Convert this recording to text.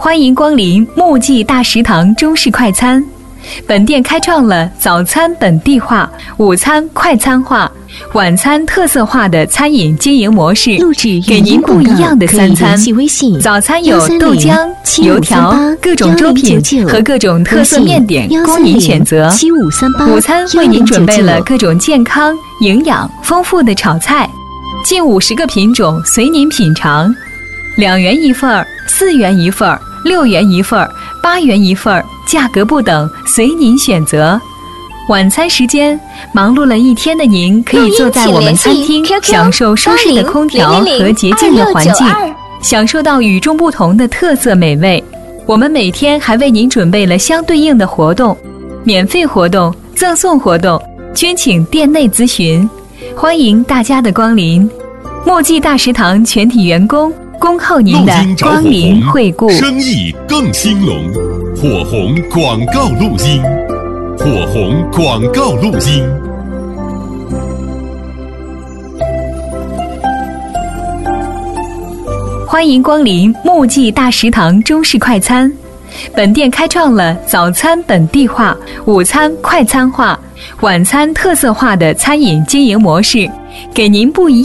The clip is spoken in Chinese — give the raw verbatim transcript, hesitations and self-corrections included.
欢迎光临木记大食堂中式快餐。本店开创了早餐本地化、午餐快餐化、晚餐特色化的餐饮经营模式，给您不一样的三餐。早餐有豆浆、油条、各种粥品和各种特色面点供您选择。午餐为您准备了各种健康、营养丰富的炒菜，近五十个品种随您品尝。两元一份儿，四元一份儿，六元一份儿，八元一份儿，价格不等，随您选择。晚餐时间，忙碌了一天的您，可以坐在我们餐厅，享受舒适的空调和洁净的环境，享受到与众不同的特色美味。我们每天还为您准备了相对应的活动，免费活动、赠送活动，均请店内咨询。欢迎大家的光临，墨记大食堂全体员工恭候您的光临惠顾。 生意更兴隆，火红广告录音，火红广告录音。 欢迎光临木记大食堂中式快餐。本店开创了早餐本地化、午餐快餐化、晚餐特色化的餐饮经营模式，给您不一